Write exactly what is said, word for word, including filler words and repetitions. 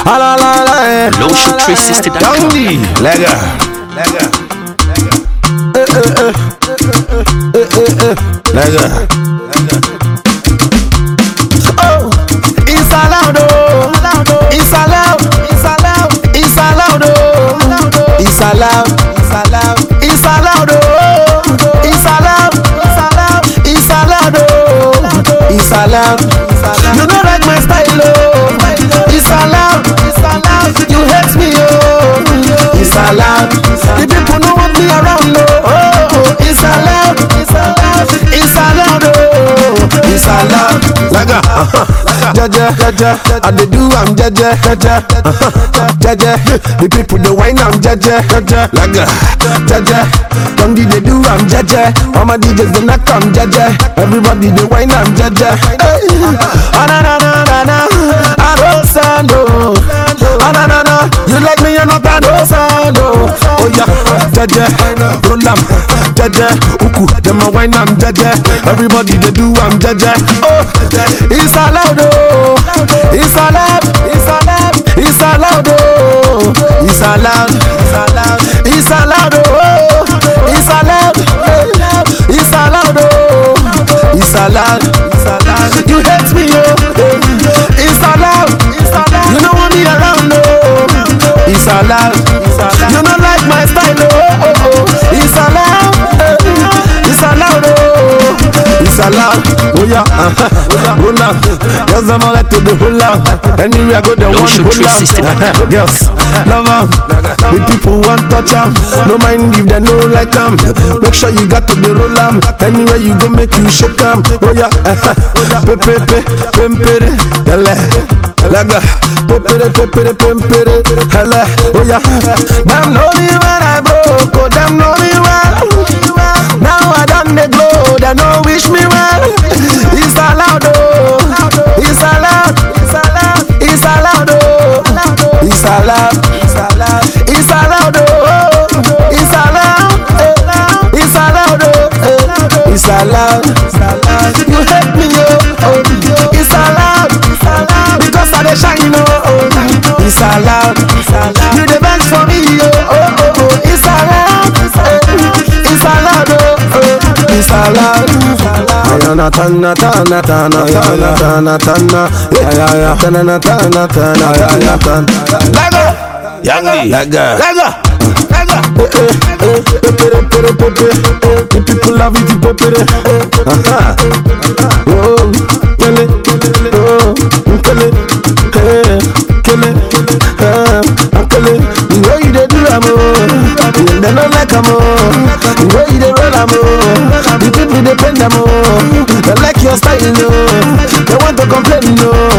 ala la la. Lotion three sixty dot com. Lega, lega, lega, lega, lega. Oh, it's allowed, oh, it's allowed, it's allowed, it's allowed, oh, it's allowed, it's allowed, it's allowed, oh, it's allowed, it's allowed, it's allowed, oh, it's allowed. You don't like my style, oh, it's allowed, it's allowed. You hate me, oh, it's allowed. The people don't want me around, oh, oh, it's allowed, it's allowed, it's allowed, oh, it's allowed. Laga, jaja, jaja, I dey do I'm jaja, jaja, jaja. The people they whine I'm jaja, jaja. Laga, jaja, don't they do I'm jaja. All my D Js they knock I'm jaja. Everybody they whine I'm jaja. Ah na na na na na, I don't sound oh. Ah na na na, you like me you're not a no sound oh. Oh yeah, jaja, roll am, jaja, uku, them a whine I'm jaja. Everybody they do I'm jaja. Oh, it's allowed oh, it's allowed, it's allowed, it's allowed oh, it's allowed, it's allowed, it's allowed oh, it's allowed, it's allowed oh, it's allowed, it's allowed. You hate me oh, it's allowed, it's allowed. You don't want me around oh, it's allowed, it's allowed. You don't like my style oh, oh, oh. It's allowed, it's allowed oh, it's allowed. Oh yeah, uh-huh. Roll out. Girls I'm all like to the whole out. Anywhere I go the one whole out. Girls, love em. The people want touch em. No mind if they know like em. Make sure you got to the roll em. Anywhere you go make you shake em. Oh yeah, uh-huh. Pepe pepe pempere, hele, laga. Pepere pepere pempere, hele. Oh yeah, them know me when I broke. Oh them know me well. Now I done the glow. They know wish me well. It's allowed, oh, it's allowed, it's allowed, it's allowed, oh, it's allowed, it's allowed, it's allowed, oh, it's allowed, it's allowed, oh, it's allowed, it's allowed. You hate me, oh, it's allowed, it's allowed, because I dey shine, oh, it's allowed, it's allowed. You the best for me, oh, oh, oh, it's allowed, it's allowed, oh, it's allowed. Tana tana tana tana tana tana yeah yeah yeah tana tana tana yeah tana laga yangi laga laga laga pepere pepere pepere the people love it pepere aha oh kele oh kele eh kele ah kele the way you dey do am oh they no like am oh the way you dey roll am oh the people dey bend am oh. They like your style, no. They want to complain, no.